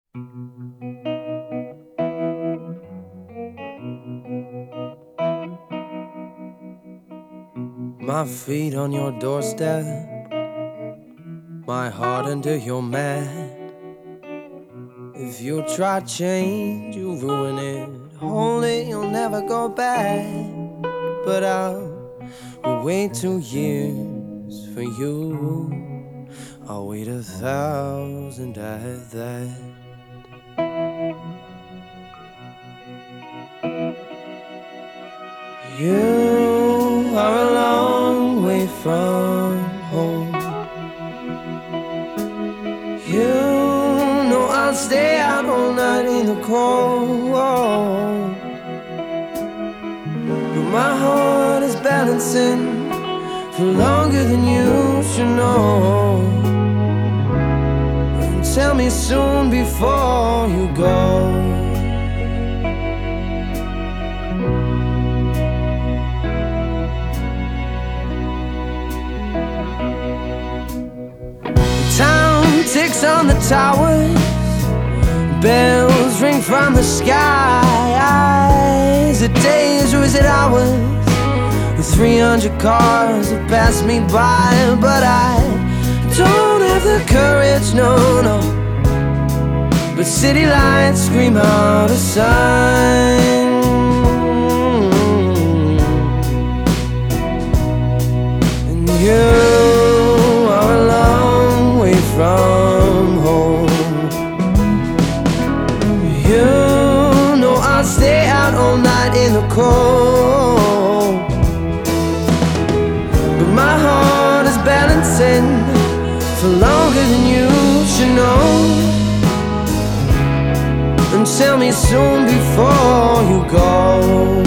My feet on your doorstep, my heart under your mat. If you try change, you ruin it. Hold it, you'll never go back. But I'll wait 2 years for you. I'll wait 1,000 at that. You are a long way from home. You know I'll stay out all night in the cold. But my heart is balancing for longer than you should know. And tell me soon before you go. Ticks on the towers, bells ring from the sky. Is it days or is it hours? 300 cars have passed me by, but I don't have the courage, no. But city lights scream out a sign. And you are a long way from home. You know I'll stay out all night in the cold. But my heart is balancing for longer than you should know. And tell me soon before you go.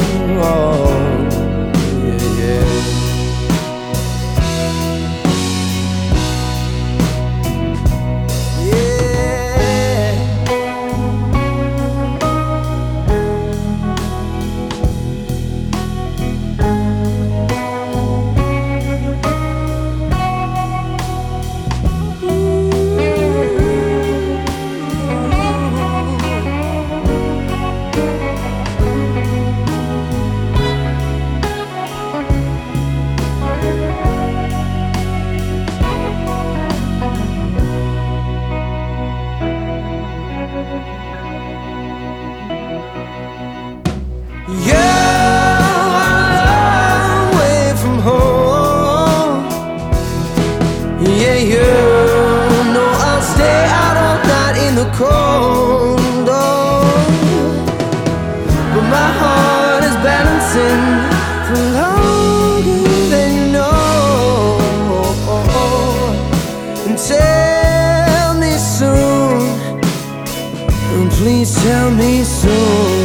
Cold, but my heart is balancing for longer than you know. And tell me soon, and please tell me soon.